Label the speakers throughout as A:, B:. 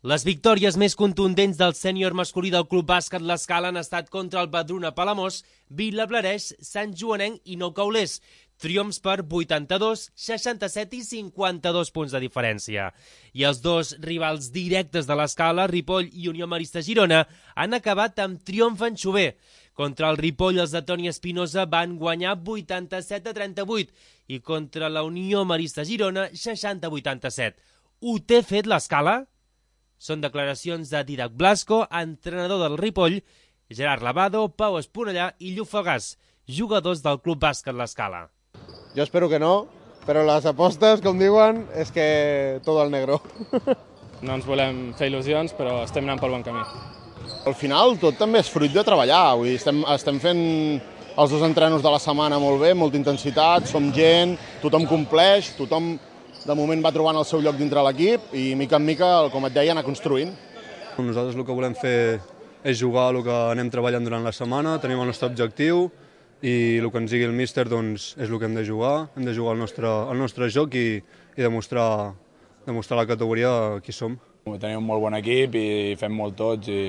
A: Les victòries més contundents del sènior masculí del Club Bàsquet L'Escala han estat contra el Badruna Palamós, Vilablareix, Sant Joanenc i Nou Caulers. Triomfs per 82, 67 i 52 punts de diferència. I els dos rivals directes de l'Escala, Ripoll i Unió Marista Girona, han acabat amb triomf en xover. Contra el Ripoll, els de Toni Espinosa van guanyar 87-38 i contra la Unió Marista Girona, 60-87. Ho té fet l'Escala? Són declaracions de Didac Blasco, entrenador del Ripoll, Gerard Lavado, Pau Esponellà i Lluc Fagàs, jugadors del Club Bàsquet L'Escala.
B: Jo espero que no, però les apostes, com diuen, és que todo al negro.
C: No ens volem fer il·lusions, però estem anant pel bon camí.
B: Al final tot també és fruit de treballar. Vull dir, estem fent els dos entrenos de la setmana molt bé, molta intensitat, som gent, tothom compleix, tothom de moment va trobant el seu lloc dintre l'equip i mica en mica, com et deia, anar construint.
D: Nosaltres el que volem fer és jugar el que anem treballant durant la setmana, tenim el nostre objectiu i el que ens digui el míster doncs, és el que hem de jugar el nostre joc i demostrar a la categoria qui som.
E: Tenim un molt bon equip i fem molt tots i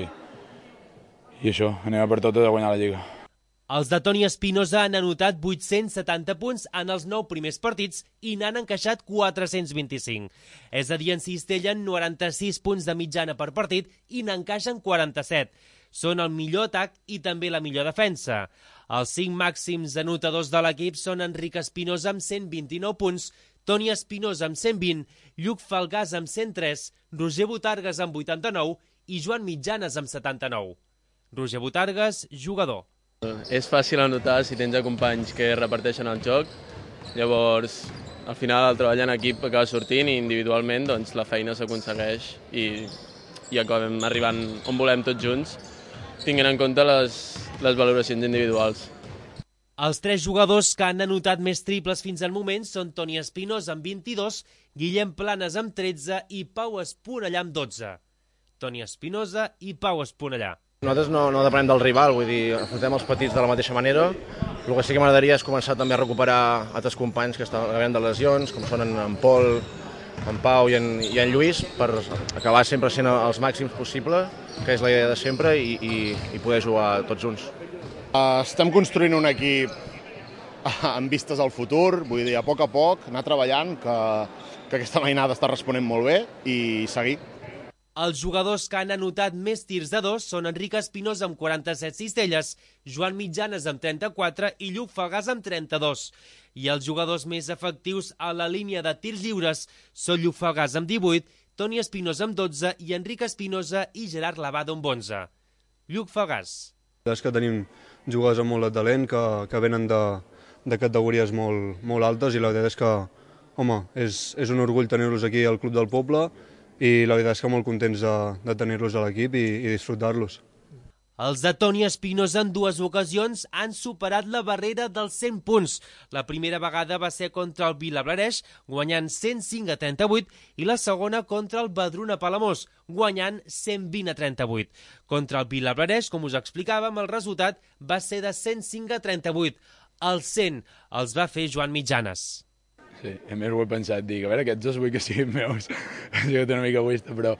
E: això, anem a per totes a guanyar la Lliga.
A: Els de Toni Espinosa han anotat 870 punts en els 9 primers partits i n'han encaixat 425. És a dir, en cistellen 96 punts de mitjana per partit i n'encaixen 47. Són el millor atac i també la millor defensa. Els 5 màxims anotadors de l'equip són Enric Espinosa amb 129 punts, Toni Espinosa amb 120, Lluc Falgàs amb 103, Roger Botargues amb 89 i Joan Mitjanes amb 79. Roger Botargues, jugador.
F: És fàcil anotar si tens companys que reparteixen el joc, llavors al final el treball en equip acaba sortint i individualment doncs, la feina s'aconsegueix i acabem arribant on volem tots junts, tinguent en compte les valoracions individuals.
A: Els 3 jugadors que han anotat més triples fins al moment són Toni Espinosa amb 22, Guillem Planes amb 13 i Pau Esponellà amb 12. Toni Espinosa i Pau Esponellà.
G: Nosaltres no depenem del rival, vull dir, afrontem els petits de la mateixa manera. El que sí que m'agradaria és començar també a recuperar altres companys que estan havent de lesions, com són en Pol, en Pau i en Lluís, per acabar sempre sent els màxims possible, que és la idea de sempre, i poder jugar tots junts.
B: Estem construint un equip amb vistes al futur, vull dir, a poc, anar treballant, que aquesta mainada està responent molt bé i seguir.
A: Els jugadors que han anotat més tirs de 2 són Enric Espinosa amb 47 cistelles, Joan Mitjanes amb 34 i Lluc Fagàs amb 32. I els jugadors més efectius a la línia de tirs lliures són Lluc Fagàs amb 18, Toni Espinosa amb 12 i Enric Espinosa i Gerard Lavado amb 11. Lluc Fagàs.
D: És que tenim jugadors amb molt de talent que venen de categories molt altes i la veritat és que, home, és un orgull tenir-los aquí al Club del Poble i la veritat és que molt contents de tenir-los a l'equip i disfrutar-los.
A: Els de Toni Espinosa en 2 ocasions han superat la barrera dels 100 punts. La primera vegada va ser contra el Vilablareix, guanyant 105-38, i la segona contra el Badruna Palamós, guanyant 120-38. Contra el Vilablareix, com us explicàvem, el resultat va ser de 105-38. Els 100 els va fer Joan Mitjanes.
E: Sí, a més ho he pensat, dic, a veure, aquests dos vull que siguin meus. Ha sigut una mica egoista, però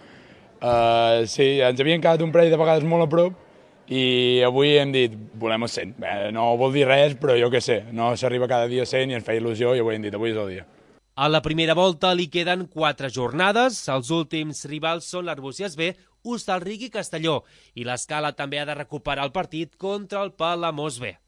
E: sí, ens havien quedat un parell de vegades molt a prop i avui hem dit, volem els 100. Bé, no vol dir res, però jo què sé, no s'arriba cada dia a 100 i ens feia il·lusió i avui hem dit, avui és el dia.
A: A la primera volta li queden 4 jornades. Els últims rivals són l'Arbúcies B, Hostalric i Castelló. I l'Escala també ha de recuperar el partit contra el Palamós B.